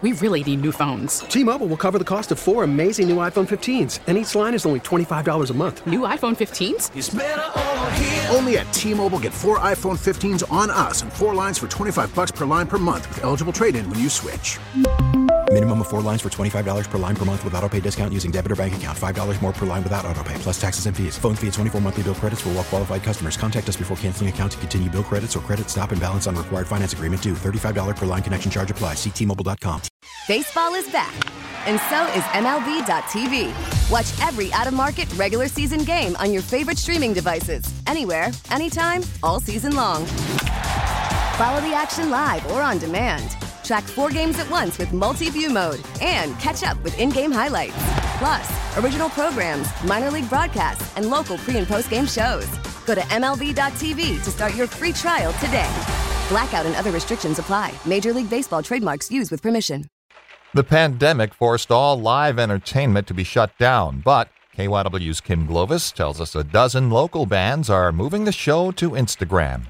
We really need new phones. T-Mobile will cover the cost of 4 amazing new iPhone 15s, and each line is only $25 a month. New iPhone 15s? It's better over here. Only at T-Mobile, get 4 iPhone 15s on us and 4 lines for $25 per line per month with eligible trade-in when you switch. Minimum of 4 lines for $25 per line per month with autopay discount using debit or bank account. $5 more per line without autopay, plus taxes and fees. Phone fee at 24 monthly bill credits for well-qualified customers. Contact us before canceling account to continue bill credits or credit stop and balance on required finance agreement due. $35 per line connection charge applies. See T-Mobile.com. Baseball is back, and so is MLB.tv. Watch every out-of-market regular season game on your favorite streaming devices. Anywhere, anytime, all season long. Follow the action live or on demand. Track 4 games at once with multi-view mode and catch up with in-game highlights. Plus, original programs, minor league broadcasts, and local pre- and post-game shows. Go to MLB.tv to start your free trial today. Blackout and other restrictions apply. Major League Baseball trademarks used with permission. The pandemic forced all live entertainment to be shut down, but KYW's Kim Glovis tells us a dozen local bands are moving the show to Instagram.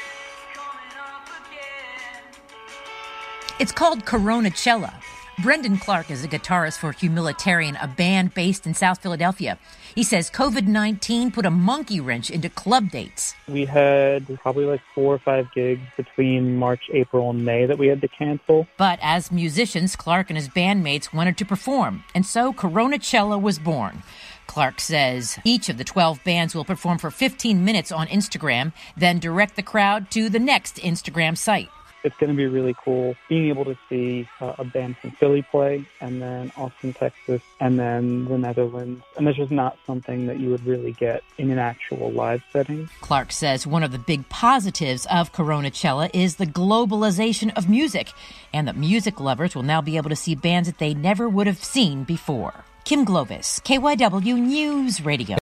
It's called Coronacella. Brendan Clark is a guitarist for Humilitarian, a band based in South Philadelphia. He says COVID-19 put a monkey wrench into club dates. We had probably like 4 or 5 gigs between March, April, and May that we had to cancel. But as musicians, Clark and his bandmates wanted to perform, and so Coronacella was born. Clark says each of the 12 bands will perform for 15 minutes on Instagram, then direct the crowd to the next Instagram site. It's going to be really cool being able to see a band from Philly play, and then Austin, Texas, and then the Netherlands. And that's just not something that you would really get in an actual live setting. Clark says one of the big positives of Coronacella is the globalization of music, and that music lovers will now be able to see bands that they never would have seen before. Kim Glovis, KYW News Radio.